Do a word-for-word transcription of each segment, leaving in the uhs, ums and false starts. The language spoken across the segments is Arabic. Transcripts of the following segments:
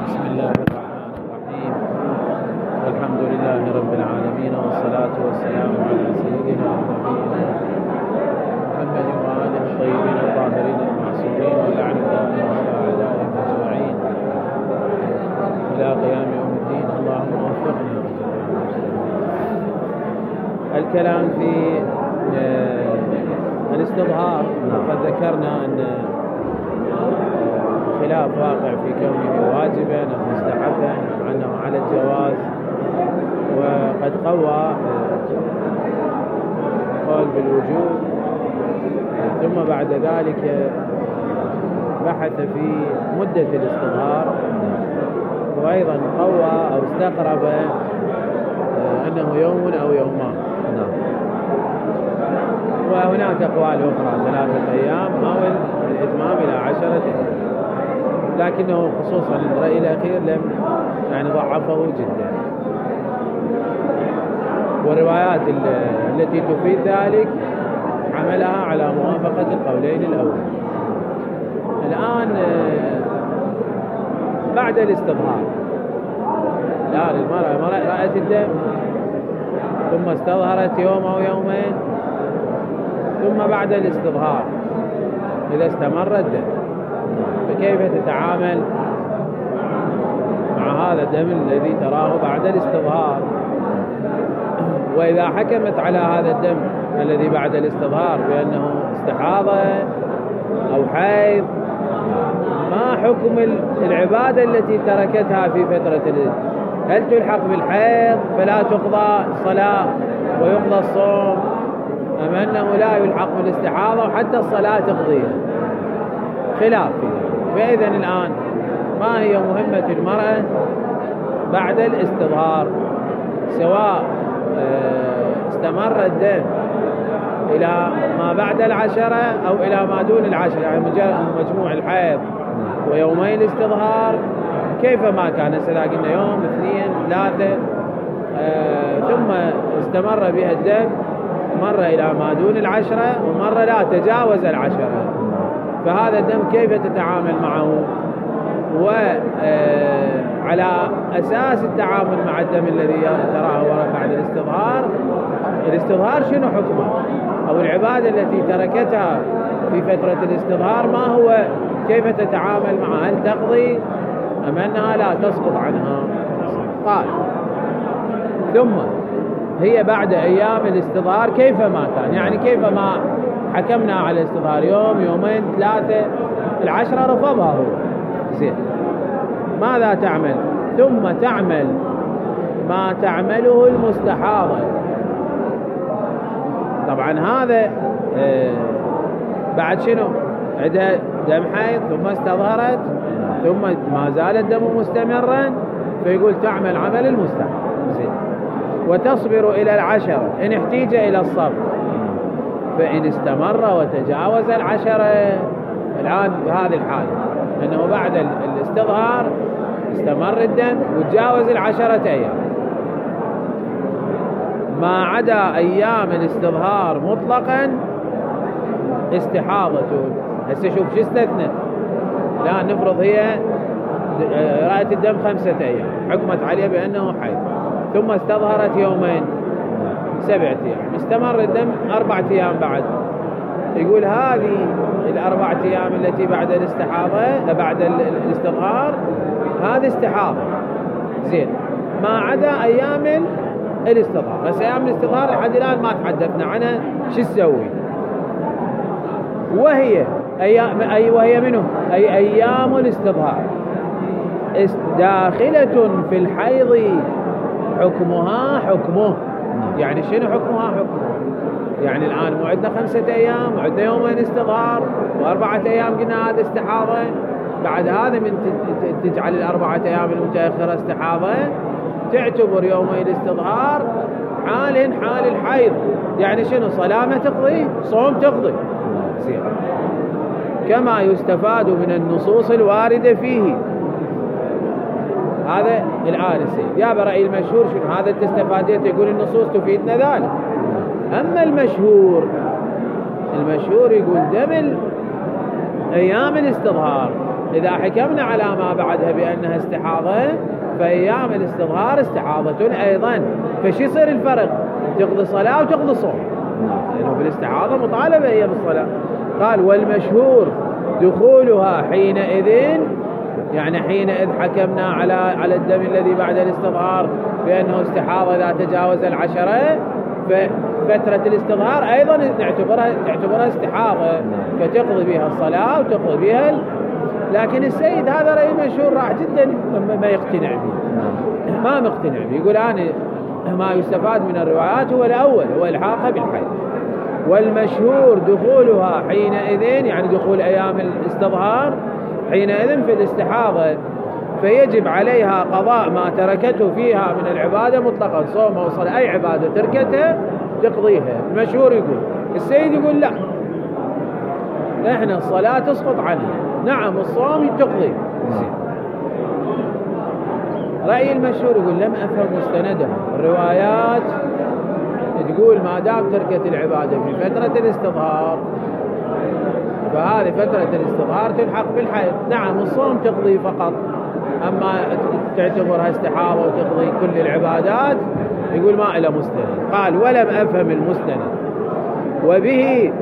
بسم الله الرحمن الرحيم. الحمد لله رب العالمين، والصلاة والسلام على سيدنا ونبينا محمد وآله الطيبين الطاهرين المعصومين والأعداء وأعدائهم أجمعين إلى قيام يوم الدين. اللهم وفقنا. الكلام في الاستظهار، قد ذكرنا أن خلاف واقع في كونه واجبا أو مستحبا عنه على الجواز، وقد قوى قول بالوجوب، ثم بعد ذلك بحث في مدة الاستظهار، وأيضا قوى أو استقرب أنه يوم أو يومان، وهناك أقوال أخرى ثلاثة أيام أو الإتمام إلى عشرة أيام، لكنه خصوصا الرأي الأخير لم يعني ضعفه جدا، والروايات التي تفيد ذلك عملها على موافقة القولين الأول. الآن بعد الاستظهار، الآن المرأة رأت الدم ثم استظهرت يوم أو يومين، ثم بعد الاستظهار إذا استمر الدم، فكيف تتعامل مع هذا الدم الذي تراه بعد الاستظهار؟ وإذا حكمت على هذا الدم الذي بعد الاستظهار بأنه استحاضة أو حيض، ما حكم العبادة التي تركتها في فترة الإذن؟ هل تلحق بالحيض فلا تقضى الصلاة ويقضى الصوم، أم أنه لا يلحق بالاستحاضة وحتى الصلاة تقضيها؟ خلاف فيه. فإذا الآن ما هي مهمة المرأة بعد الاستظهار، سواء استمر الدم إلى ما بعد العشرة أو إلى ما دون العشرة، يعني مجموع الحيض ويومين الاستظهار كيف ما كان، سلا قلنا يوم اثنين ثلاثة، آه ثم استمر بها الدم مرة إلى ما دون العشرة ومرة لا تجاوز العشرة، فهذا الدم كيف تتعامل معه؟ وعلى أساس التعامل مع الدم الذي تراه بعد الاستظهار، الاستظهار شنو حكمه؟ أو العبادة التي تركتها في فترة الاستظهار ما هو؟ كيف تتعامل معها؟ هل تقضي أم أنها لا تسقط عنها؟ قال ثم هي بعد أيام الاستظهار كيف ما كان، يعني كيف ما حكمنا على الاستظهار يوم يومين ثلاثة، العشرة رفضها هو، زين ماذا تعمل؟ ثم تعمل ما تعمله المستحاضة. طبعا هذا آه بعد شنو؟ عندها دم حيض ثم استظهرت ثم ما زال الدم مستمرا، فيقول تعمل عمل المستحاضة، زين وتصبر إلى العشرة إن احتيج إلى الصبر، فإن استمر وتجاوز العشرة. الآن بهذه الحالة أنه بعد الاستظهار استمر الدم وتجاوز العشرة أيام، ما عدا أيام الاستظهار مطلقا استحاضة. هسه شوف شو استثنى. الآن نفرض هي رأت الدم خمسة أيام، حكمت عليه بأنه حيض، ثم استظهرت يومين سبعة أيام، استمر الدم أربعة أيام بعد، يقول هذه الأربعة أيام التي بعد الاستحاضة بعد الاستظهار هذه استحاضة، زين ما عدا أيام الاستظهار. بس أيام الاستظهار لحد الآن ما تحدثنا عنها، شو تسوي؟ وهي أيام أي وهي منه أي أيام الاستظهار داخلة في الحيض حكمها حكمه. يعني شنو حكمها حكمه؟ يعني الآن موعدنا خمسة أيام، موعدنا يومين استظهار وأربعة أيام قلنا هذا استحاضة، بعد هذا من تجعل الأربعة أيام المتأخرة استحاضة، تعتبر يومين الاستظهار حال حال الحيض. يعني شنو؟ صلاة تقضي، صوم تقضي، زين كما يستفاد من النصوص الواردة فيه. هذا الآن السيد يا برأي المشهور شنو؟ هذا تستفاديت، يقول النصوص تفيدنا ذلك. أما المشهور المشهور يقول دم أيام الاستظهار إذا حكمنا على ما بعدها بأنها استحاضة فأيام الاستظهار استحاضة أيضا. فش يصير الفرق؟ تقضي صلاة وتقضي صوم، لأنه في الاستحاضة مطالبة هي بالصلاة. قال والمشهور دخولها حينئذ، يعني حينئذ حكمنا على على الدم الذي بعد الاستظهار بأنه استحاضة إذا تجاوز العشرة، ففترة الاستظهار أيضا نعتبرها تعتبرها استحاضة، فتقضي بها الصلاة وتقضي بها ال... لكن السيد هذا رأي مشهور راح جدا ما يقتنع به، ما مقتنع به، يقول أنا ما يستفاد من الروايات هو الأول، هو الحاقها بالحيض. والمشهور دخولها حينئذ، يعني دخول أيام الاستظهار حينئذ في الاستحاضة، فيجب عليها قضاء ما تركته فيها من العبادة مطلقا، صوم أو صلاة، أي عبادة تركتها تقضيها. المشهور يقول، السيد يقول لا، احنا الصلاة تسقط عنها، نعم الصوم تقضي. رأي المشهور يقول لم أفهم مستنده، الروايات تقول ما دام تركت العبادة في فترة الاستظهار فهذه فترة الاستظهار تلحق بالحيض، نعم الصوم تقضي فقط، أما تعتبرها استحاضة وتقضي كل العبادات يقول ما إلى مستند. قال ولم أفهم المستند، وبه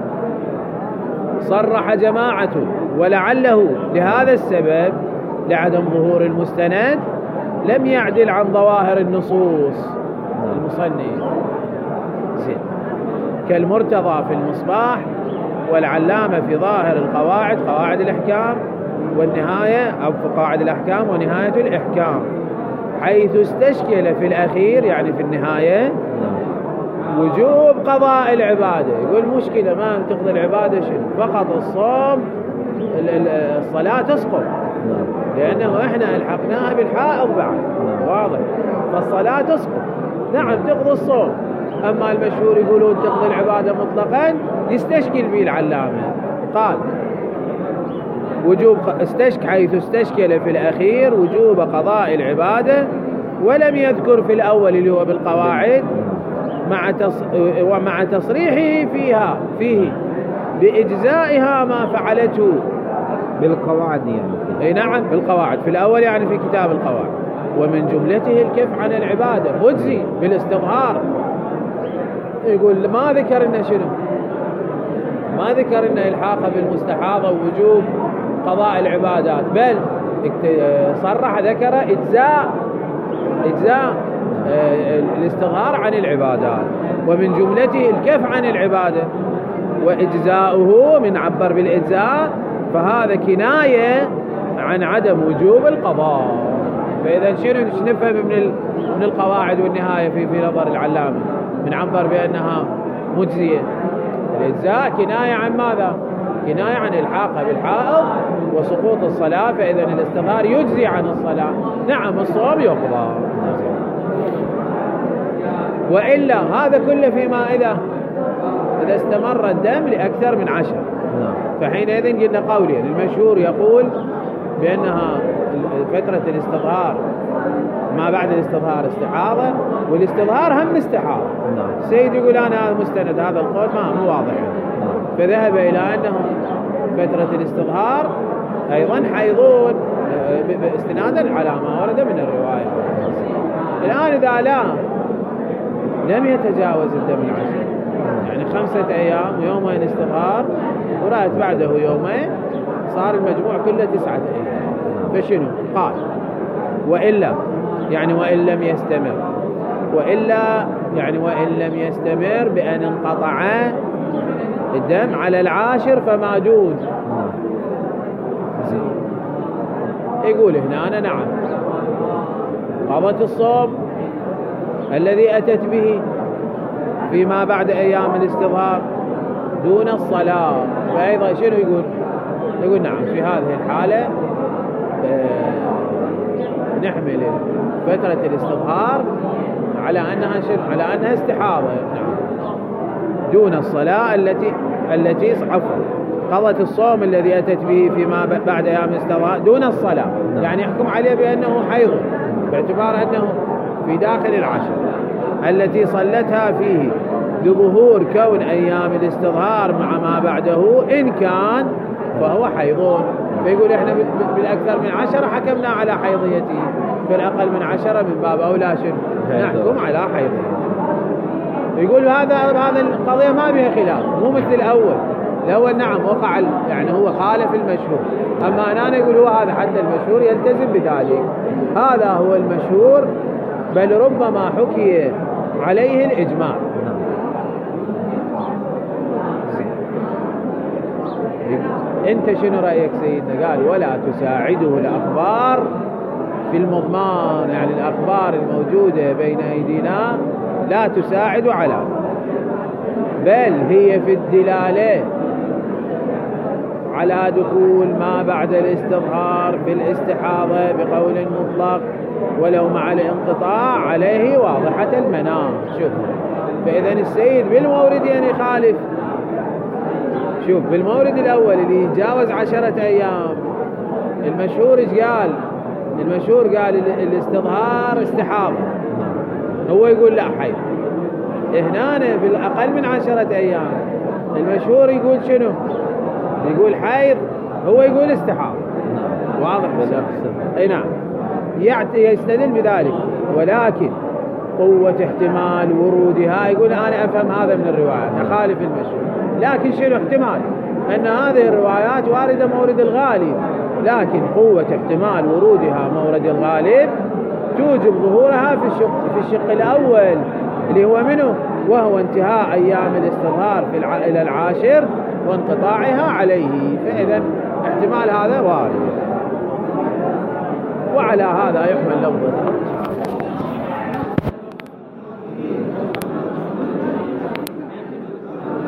صرح جماعة، ولعله لهذا السبب لعدم ظهور المستند لم يعدل عن ظواهر النصوص المصنف كالمرتضى في المصباح والعلامة في ظاهر القواعد، قواعد الأحكام والنهاية، أو في قواعد الأحكام ونهاية الإحكام، حيث استشكل في الأخير يعني في النهاية وجوب قضاء العبادة. يقول مشكلة ما تقضي العبادة شنو؟ فقط الصوم الصلاة تسقط، لأنه إحنا ألحقناها بالحائض بعد، واضح، فالصلاة تسقط، نعم تقضي الصوم. أما المشهور يقولون تقضي العبادة مطلقا، يستشكل به العلامة. قال وجوب استشك حيث استشكل في الأخير وجوب قضاء العبادة، ولم يذكر في الأول اللي هو بالقواعد مع تص... ومع تصريحه فيها فيه بإجزائها ما فعلته بالقواعد يعني. أي نعم بالقواعد، في الأول يعني في كتاب القواعد. ومن جملته الكف عن العبادة مجزي بالاستظهار. يقول ما ذكر إنه شنو؟ ما ذكر إنه الحاقه بالمستحاضة ووجوب قضاء العبادات، بل صرح ذكر إجزاء إجزاء الاستظهار عن العبادات. ومن جملته الكف عن العبادة، وإجزاؤه من عبر بالإجزاء فهذا كناية عن عدم وجوب القضاء. فإذا شنو نفهم من من القواعد والنهاية في في نظر العلامة؟ من عبر بأنها مجزية، الإجزاء كناية عن ماذا؟ كناية عن الحاقة بالحائض وسقوط الصلاة، فإذا الاستظهار يجزي عن الصلاة، نعم الصوم يقضى. وإلا هذا كله فيما إذا إذا استمر الدم لأكثر من عشر، فحينئذ قلنا قولين، المشهور يقول بأنها فترة الاستظهار ما بعد الاستظهار استحاضة، والاستظهار هم استحاضة. السيد يقول أنا هذا مستند هذا القول ما مو واضح، فذهب إلى أنه فترة الاستظهار أيضا حيضون استنادا على ما ورد من الرواية. الآن إذا لا لم يتجاوز الدم العشر، يعني خمسة أيام يومين استظهار ورأت بعده يومين، صار المجموع كله تسعة أيام، فشنو؟ قال وإلا يعني وإن لم يستمر، وإلا يعني وإن لم يستمر بأن انقطع الدم على العاشر فما جوز. يقول هنا أنا نعم قضت الصوم الذي أتت به فيما بعد أيام الاستظهار دون الصلاة، فأيضا شنو يقول؟ يقول نعم في هذه الحالة نحمل فترة الاستظهار على أنها شنو؟ على أنها استحاضة، نعم دون الصلاة التي التي عفوا قضت الصوم الذي أتت به فيما بعد أيام الاستظهار دون الصلاة، يعني يحكم عليه بأنه حيض باعتبار أنه في داخل العشر التي صلتها فيه لظهور كون أيام الاستظهار مع ما بعده إن كان فهو حيض. فيقول إحنا بالأكثر من عشرة حكمنا على حيضيته، في الأقل من عشرة من باب أولى شنو نحكم على حيضيته. يقول هذا هذا القضية ما بها خلاف، مو مثل الأول. الأول نعم وقع يعني هو خالف المشهور، أما أنا يقول هو هذا حد المشهور يلتزم بذلك، هذا هو المشهور، بل ربما حكي عليه الإجماع. أنت شنو رأيك سيدنا؟ قال ولا تساعده الأخبار في المضمان، يعني الأخبار الموجودة بين أيدينا لا تساعد على، بل هي في الدلالة على دخول ما بعد الاستظهار في الاستحاضة بقول مطلق ولو مع الانقطاع عليه واضحة المنام. شوف، فإذا السيد بالمورد يعني يخالف. شوف بالمورد الأول اللي يتجاوز عشرة أيام، المشهور ايش قال؟ المشهور قال الاستظهار استحاضة، هو يقول لا حيض. هنا بالأقل من عشرة أيام المشهور يقول شنو؟ يقول حيض، هو يقول استحاضة. واضح؟ اي نعم، يستدل بذلك، ولكن قوة احتمال ورودها، يقول أنا أفهم هذا من الروايات أخالف المشهور، لكن شنو احتمال أن هذه الروايات واردة مورد الغالب، لكن قوة احتمال ورودها مورد الغالب توجب ظهورها في الشق في الشق الأول اللي هو منه، وهو انتهاء أيام الاستظهار في الع... إلى العاشر وانقطاعها عليه، فإذا احتمال هذا وارد، وعلى هذا يحمل لفظه.